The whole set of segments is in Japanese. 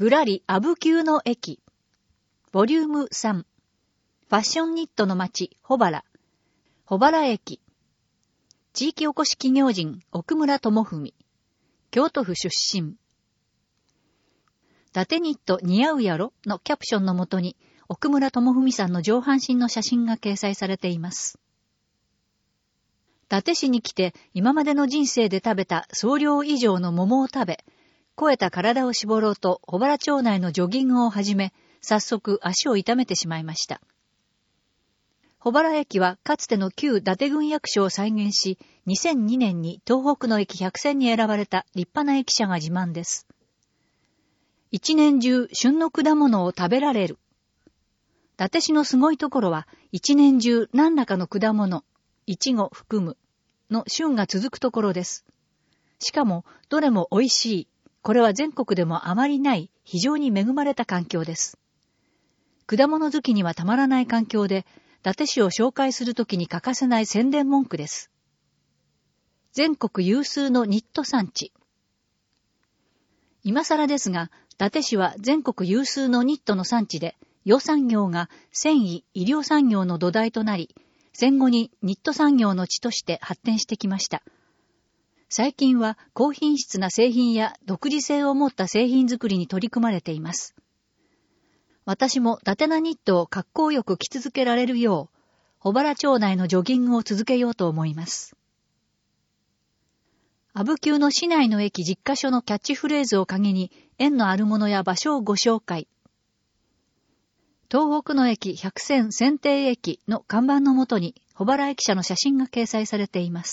ぶらり阿武急の駅。ボリューム3。ファッションニットの街、保原。保原駅。地域おこし企業人、奥村智文。京都府出身。伊達ニット似合うやろのキャプションのもとに、奥村智文さんの上半身の写真が掲載されています。伊達市に来て今までの人生で食べた総量以上の桃を食べ、肥えた体を絞ろうと保原町内のジョギングを始め、早速足を痛めてしまいました。保原駅はかつての旧伊達郡役所を再現し、2002年に東北の駅100選に選ばれた立派な駅舎が自慢です。一年中旬の果物を食べられる。伊達市のすごいところは、一年中何らかの果物、いちご含むの旬が続くところです。しかも、どれも美味しい。これは全国でもあまりない非常に恵まれた環境です。果物好きにはたまらない環境で、伊達市を紹介するときに欠かせない宣伝文句です。全国有数のニット産地。今更ですが、伊達市は全国有数のニットの産地で、養蚕業が繊維・医療産業の土台となり、戦後にニット産業の地として発展してきました。最近は高品質な製品や独自性を持った製品作りに取り組まれています。私も伊達なニットを格好よく着続けられるよう、保原町内のジョギングを続けようと思います。阿武急の市内の駅10カ所のキャッチフレーズを鍵に、縁のあるものや場所をご紹介。東北の駅100選選定駅の看板のもとに、保原駅舎の写真が掲載されています。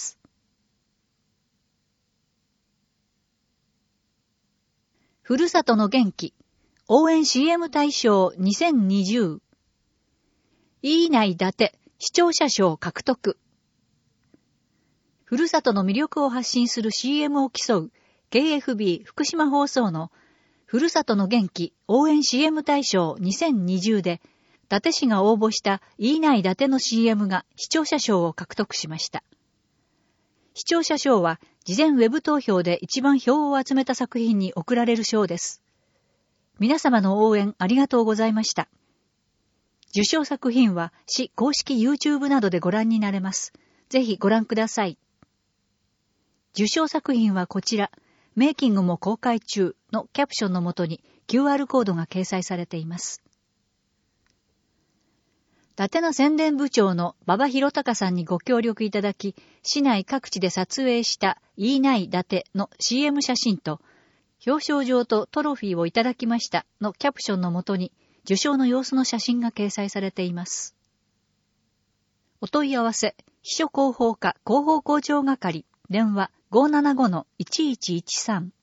ふるさとの元気、応援 CM 大賞2020。いいない伊達、視聴者賞獲得。ふるさとの魅力を発信する CM を競う KFB 福島放送のふるさとの元気応援 CM 大賞2020で、伊達市が応募したいいない伊達の CM が視聴者賞を獲得しました。視聴者賞は事前ウェブ投票で一番票を集めた作品に贈られる賞です。皆様の応援ありがとうございました。受賞作品は市公式 YouTube などでご覧になれます。ぜひご覧ください。受賞作品はこちら、メイキングも公開中のキャプションのもとに QR コードが掲載されています。伊達の宣伝部長の馬場博隆さんにご協力いただき、市内各地で撮影したいいない伊達の CM 写真と、表彰状とトロフィーをいただきましたのキャプションのもとに、受賞の様子の写真が掲載されています。お問い合わせ、秘書広報課広報広聴係、電話 575-1113